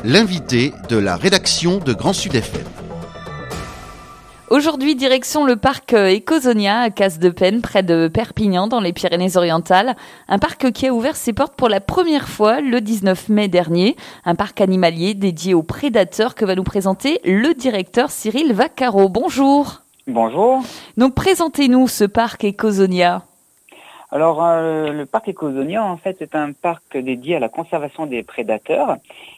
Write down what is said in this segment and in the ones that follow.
L'invité de la rédaction de Grand Sud FM. Aujourd'hui, direction le parc Ecosonia à Casse-de-Pène, près de Perpignan, dans les Pyrénées-Orientales. Un parc qui a ouvert ses portes pour la première fois le 19 mai dernier. Un parc animalier dédié aux prédateurs que va nous présenter le directeur Cyril Vaccaro. Bonjour. Bonjour. Donc, présentez-nous ce parc Ecosonia. Alors, le parc Ecosonia, en fait, est un parc dédié à la conservation des prédateurs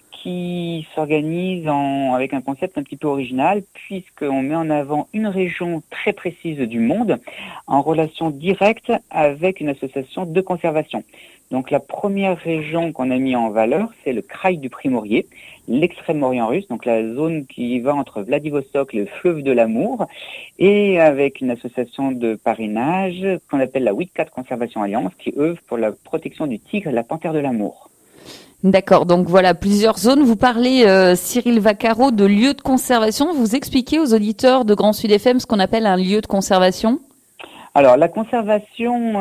qui s'organise avec un concept un petit peu original puisqu'on met en avant une région très précise du monde en relation directe avec une association de conservation. Donc la première région qu'on a mis en valeur, c'est le Kraï du Primorié, l'extrême-orient russe, donc la zone qui va entre Vladivostok et le fleuve de l'Amour, et avec une association de parrainage qu'on appelle la Whitcat Conservation Alliance qui œuvre pour la protection du tigre et de la panthère de l'amour. D'accord, donc voilà plusieurs zones. Vous parlez, Cyril Vaccaro, de lieux de conservation. Vous expliquez aux auditeurs de Grand Sud FM ce qu'on appelle un lieu de conservation ? Alors, la conservation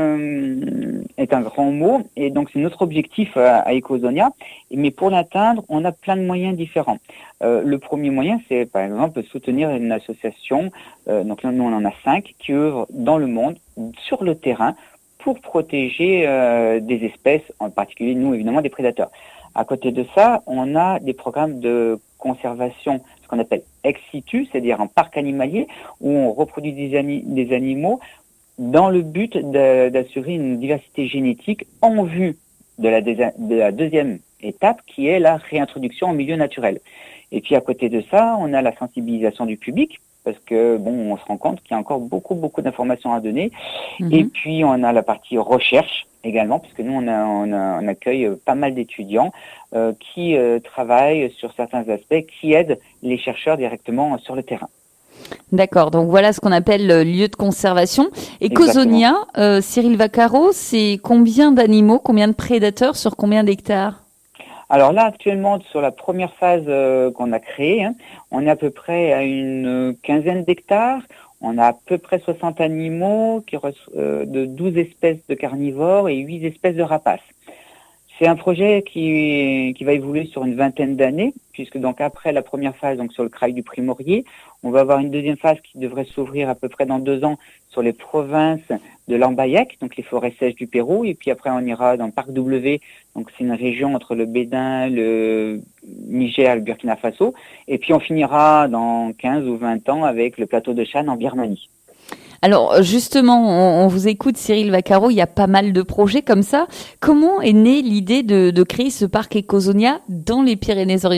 est un grand mot, et donc c'est notre objectif à Ecosonia. Mais pour l'atteindre, on a plein de moyens différents. Le premier moyen, c'est par exemple soutenir une association, donc là, nous on en a 5, qui œuvrent dans le monde, sur le terrain, pour protéger des espèces, en particulier nous évidemment des prédateurs. À côté de ça, on a des programmes de conservation, ce qu'on appelle ex situ, c'est-à-dire en parc animalier, où on reproduit des animaux dans le but d'assurer une diversité génétique en vue de la deuxième étape, qui est la réintroduction en milieu naturel. Et puis à côté de ça, on a la sensibilisation du public, parce que on se rend compte qu'il y a encore beaucoup d'informations à donner. Et puis on a la partie recherche également, puisque nous on accueille pas mal d'étudiants qui travaillent sur certains aspects, qui aident les chercheurs directement sur le terrain. D'accord, donc voilà ce qu'on appelle le lieu de conservation. Ecosonia, Cyril Vaccaro, c'est combien d'animaux, combien de prédateurs sur combien d'hectares ? Alors là, actuellement, sur la première phase qu'on a créée, on est à peu près à une quinzaine d'hectares. On a à peu près 60 animaux, de 12 espèces de carnivores et 8 espèces de rapaces. C'est un projet qui va évoluer sur une vingtaine d'années, puisque donc après la première phase, donc sur le Kraï du Primorié, on va avoir une deuxième phase qui devrait s'ouvrir à peu près dans 2 ans sur les provinces de l'Ambaïek, donc les forêts sèches du Pérou, et puis après on ira dans le Parc W, donc c'est une région entre le Bénin, le Niger, le Burkina Faso, et puis on finira dans 15 ou 20 ans avec le plateau de Shan en Birmanie. Alors justement, on vous écoute Cyril Vaccaro, il y a pas mal de projets comme ça. Comment est née l'idée de créer ce parc Ecosonia dans les Pyrénées-Orientales ?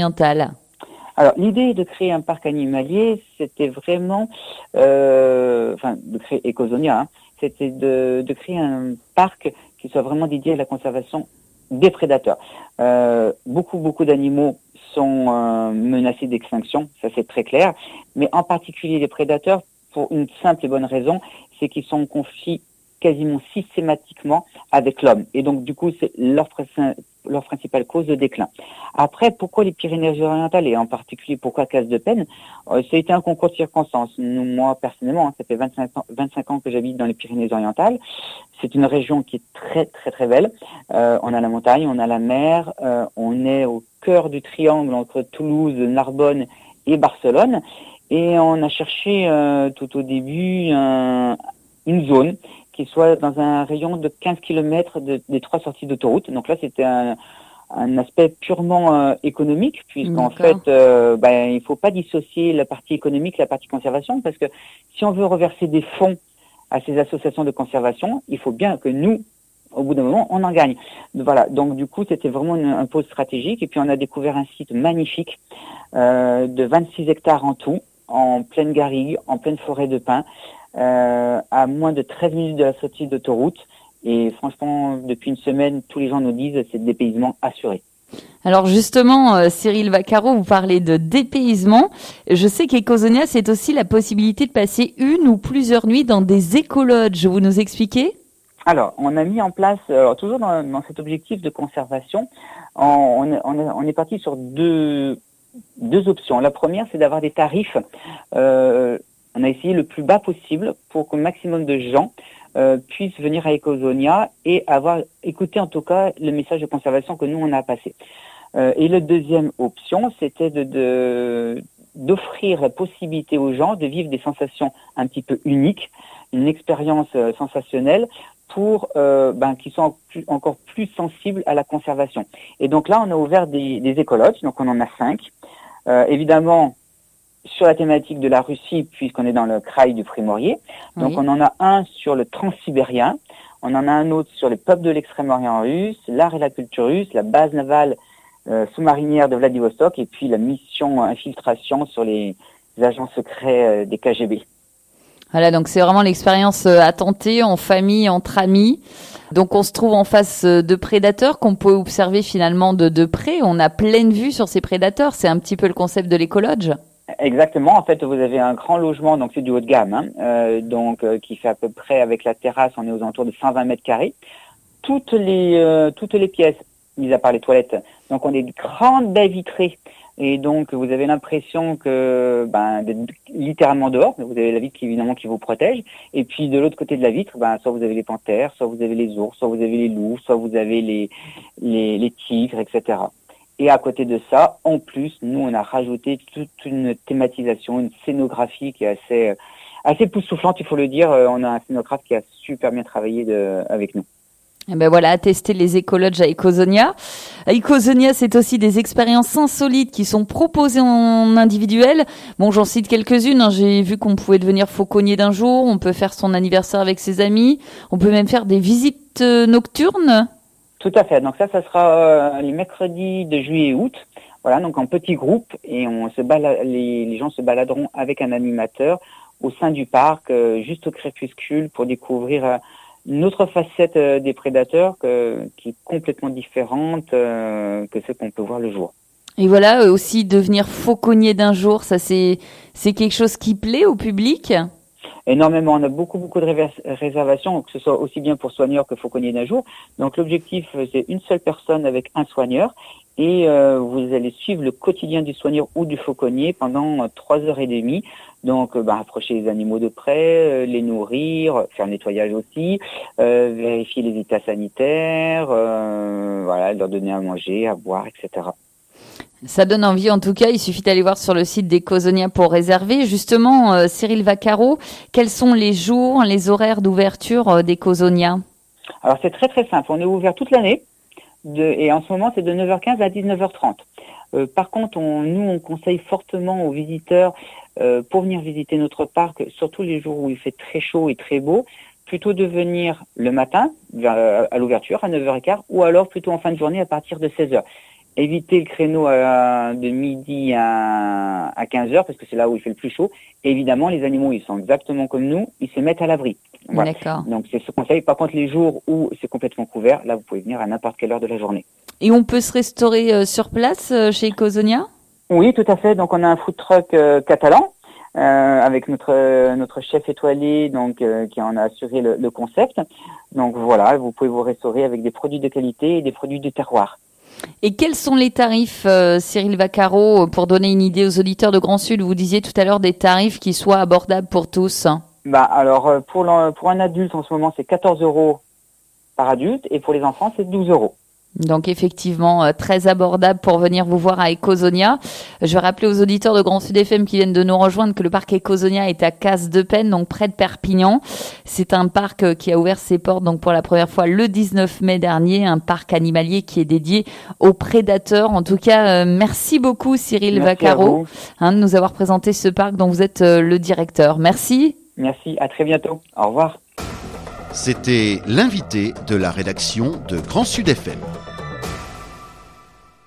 Alors l'idée de créer un parc animalier, c'était vraiment, de créer Ecosonia, c'était de créer un parc qui soit vraiment dédié à la conservation des prédateurs. Beaucoup d'animaux sont menacés d'extinction, ça c'est très clair, mais en particulier les prédateurs, pour une simple et bonne raison, c'est qu'ils sont confiés quasiment systématiquement avec l'homme. Et donc, du coup, c'est leur principale cause de déclin. Après, pourquoi les Pyrénées-Orientales et en particulier pourquoi Casse-de-Pène ? Ça a été un concours de circonstances. Moi, personnellement, ça fait 25 ans que j'habite dans les Pyrénées-Orientales. C'est une région qui est très belle. On a la montagne, on a la mer, on est au cœur du triangle entre Toulouse, Narbonne et Barcelone. Et on a cherché tout au début une zone qui soit dans un rayon de 15 km des 3 sorties d'autoroute. Donc là, c'était un aspect purement économique, puisqu'en fait, il faut pas dissocier la partie économique, la partie conservation, parce que si on veut reverser des fonds à ces associations de conservation, il faut bien que nous, au bout d'un moment, on en gagne. Voilà. Donc du coup, c'était vraiment un pôle stratégique. Et puis on a découvert un site magnifique de 26 hectares en tout, en pleine garrigue, en pleine forêt de pins, à moins de 13 minutes de la sortie d'autoroute. Et franchement, depuis une semaine, tous les gens nous disent c'est le dépaysement assuré. Alors justement, Cyril Vaccaro, vous parlez de dépaysement. Je sais qu'Ecosonia, c'est aussi la possibilité de passer une ou plusieurs nuits dans des écolodges. Vous nous expliquez ? Alors, on a mis en place, toujours dans cet objectif de conservation, on est parti sur deux options. La première, c'est d'avoir des tarifs. On a essayé le plus bas possible pour qu'un maximum de gens puissent venir à Ecosonia et avoir écouté en tout cas le message de conservation que nous on a passé. Et la deuxième option, c'était d'offrir la possibilité aux gens de vivre des sensations un petit peu uniques, une expérience sensationnelle pour qui sont encore plus sensibles à la conservation. Et donc là, on a ouvert des écologes, donc on en a 5. Évidemment, sur la thématique de la Russie, puisqu'on est dans le kraï du Primorié. Donc oui. On en a un sur le transsibérien, on en a un autre sur les peuples de l'extrême-orient russe, l'art et la culture russe, la base navale sous-marinière de Vladivostok et puis la mission infiltration sur les agents secrets des KGB. Voilà, donc c'est vraiment l'expérience à tenter en famille, entre amis. Donc on se trouve en face de prédateurs qu'on peut observer finalement de près. On a pleine vue sur ces prédateurs. C'est un petit peu le concept de l'écolodge. Exactement. En fait, vous avez un grand logement, donc c'est du haut de gamme, qui fait à peu près, avec la terrasse, on est aux alentours de 120 mètres carrés. Toutes les pièces, mis à part les toilettes, donc on a des grandes baies vitrées. Et donc, vous avez l'impression que, d'être littéralement dehors, mais vous avez la vitre évidemment qui vous protège. Et puis, de l'autre côté de la vitre, soit vous avez les panthères, soit vous avez les ours, soit vous avez les loups, soit vous avez les tigres, etc. Et à côté de ça, en plus, nous, on a rajouté toute une thématisation, une scénographie qui est assez époustouflante, il faut le dire. On a un scénographe qui a super bien travaillé avec nous. Et ben voilà, tester les écolodges à Ecosonia. À Ecosonia, c'est aussi des expériences insolites qui sont proposées en individuel. Bon, j'en cite quelques-unes. J'ai vu qu'on pouvait devenir fauconnier d'un jour, on peut faire son anniversaire avec ses amis, on peut même faire des visites nocturnes. Tout à fait. Donc ça sera les mercredis de juillet et août. Voilà, donc en petits groupes et les gens se baladeront avec un animateur au sein du parc, juste au crépuscule pour découvrir une autre facette des prédateurs qui est complètement différente que ce qu'on peut voir le jour. Et voilà, aussi devenir fauconnier d'un jour, ça c'est quelque chose qui plaît au public ? Énormément, on a beaucoup de réservations, que ce soit aussi bien pour soigneurs que fauconnier d'un jour. Donc l'objectif, c'est une seule personne avec un soigneur et vous allez suivre le quotidien du soigneur ou du fauconnier pendant 3h30. Donc approcher les animaux de près, les nourrir, faire le nettoyage aussi, vérifier les états sanitaires, leur donner à manger, à boire, etc. Ça donne envie en tout cas, il suffit d'aller voir sur le site d'Ecosonia pour réserver. Justement, Cyril Vaccaro, quels sont les jours, les horaires d'ouverture d'Ecosonia ? Alors c'est très très simple, on est ouvert toute l'année et en ce moment c'est de 9h15 à 19h30. Par contre, on conseille fortement aux visiteurs pour venir visiter notre parc, surtout les jours où il fait très chaud et très beau, plutôt de venir le matin à l'ouverture à 9h15 ou alors plutôt en fin de journée à partir de 16h. Éviter le créneau de midi à 15h parce que c'est là où il fait le plus chaud. Et évidemment, les animaux, ils sont exactement comme nous, ils se mettent à l'abri. Voilà. D'accord. Donc c'est ce conseil. Par contre, les jours où c'est complètement couvert, là, vous pouvez venir à n'importe quelle heure de la journée. Et on peut se restaurer sur place chez Ecosonia ? Oui, tout à fait. Donc on a un food truck catalan avec notre chef étoilé, donc qui en a assuré le concept. Donc voilà, vous pouvez vous restaurer avec des produits de qualité et des produits de terroir. Et quels sont les tarifs, Cyril Vaccaro, pour donner une idée aux auditeurs de Grand Sud ? Vous disiez tout à l'heure des tarifs qui soient abordables pour tous. Alors pour un adulte en ce moment c'est 14 € par adulte et pour les enfants c'est 12 €. Donc effectivement, très abordable pour venir vous voir à Ecosonia. Je vais rappeler aux auditeurs de Grand Sud FM qui viennent de nous rejoindre que le parc Ecosonia est à Casse-de-Penne, donc près de Perpignan. C'est un parc qui a ouvert ses portes donc pour la première fois le 19 mai dernier, un parc animalier qui est dédié aux prédateurs. En tout cas, merci beaucoup Cyril Vaccaro de nous avoir présenté ce parc dont vous êtes le directeur. Merci. Merci, à très bientôt. Au revoir. C'était l'invité de la rédaction de Grand Sud FM.